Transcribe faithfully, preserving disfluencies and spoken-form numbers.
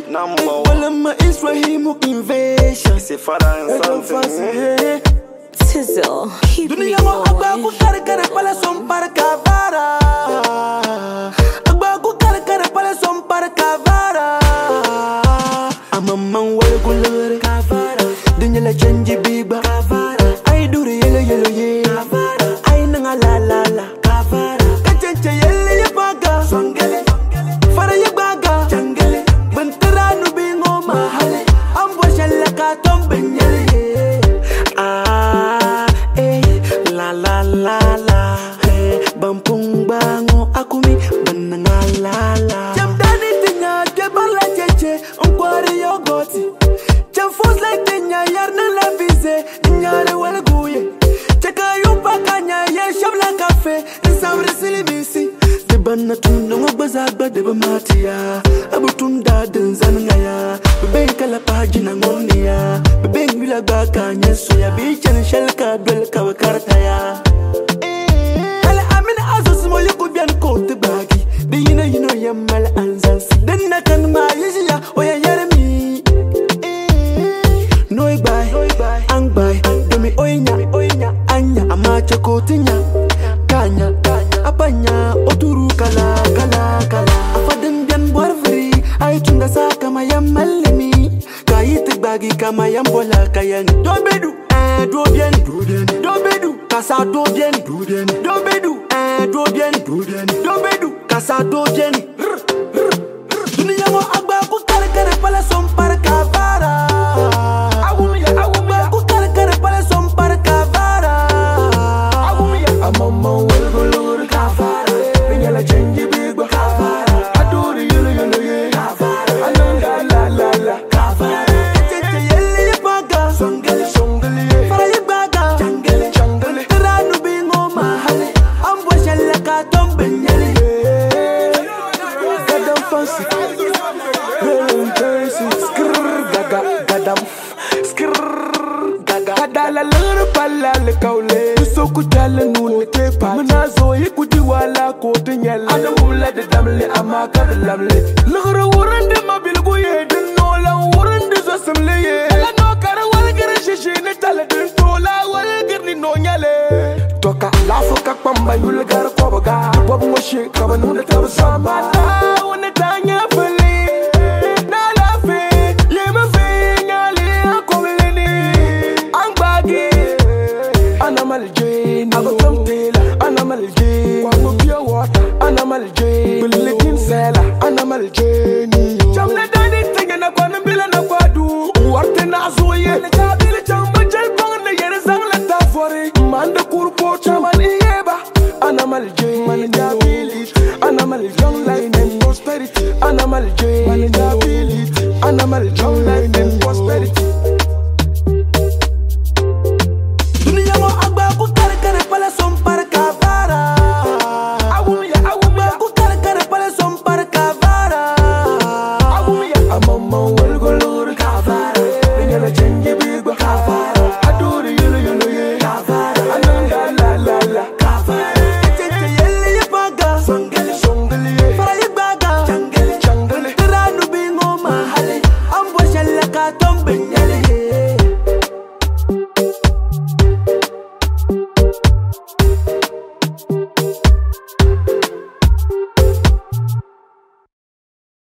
number one. Well, I'm a Israel invasion. C'est Fada and something. Tizzle, keep me Dunia mo agba ku going. kare kare pala som para kavara. Agba ku kare kare pala som para kavara. I'm a man wale gulere kavara. Dunia la change biba kavara. I do the yellow yellow ye kavara. I nanga la la la kavara. Kachenche yelle ye baga songele. Fara ye baga changele. Bentara nu bingo mahale. Ambo shella ka tombe nyele. Ah, eh, la la la la, eh, bampung bango akumi bananga la la. Jam dani tinya jebal la cheche, onkwari yogoti. Jam fos like tinya yarna la vise, nyare wala guye. Cheka yupa kanya ye shabla cafe, nsamre silimisi. De banna tunda ngobaza de bamatia, abutunda denzanaya. Bebe kala pagina ngonia, bebe ngila baka nyeso ya bichan shelka dwel kawakarta ya. Kala amina azus mo yuko bian kote bagi, de yina yino yamal anzansi. Den na kan ma yisiya oya yeremi. Noi bai, ang bai, demi oinya, anya amacha kotinya, kanya, apanya oturu kala kala kala. Afaden bian borvri, ay tunga sa kama yamalimi. Kayit bagi kama yambola kayang. Dobedu, eh do bien, dobedu, kasa do bien, dobedu, eh do bien, dobedu, kasa do bien. Dunia mo agba ku kare kare pala som para kavara. Agumia, agumia, ku kare kare pala som para kavara. Agumia, amama welgolor kavara. Binyala change big kavara. Adore yelo yelo ye kavara. Alonga la la la kavara. Cheche yele ye baga songele songele ye. Fara ye baga changele changele. Teranu bingo mahale. Ambo shella ka tombe nyele ye. Gadam fancy. Gadam fancy. Skrrr gaga gadam. Skrrr gaga. Kadala lor pala le kaule. So kutala nune tepa. Mana zo yikuti wala kote nyele. Ana mula de damle amaka de lamle. Lora wurande mabil guye den nola wurande zo semle ye. La no kara wal gere shishi ne tale den tola wal gerni no nyale. Toka la foka pamba yul gar kobaga. Bob mo shi kaba nune tab samba.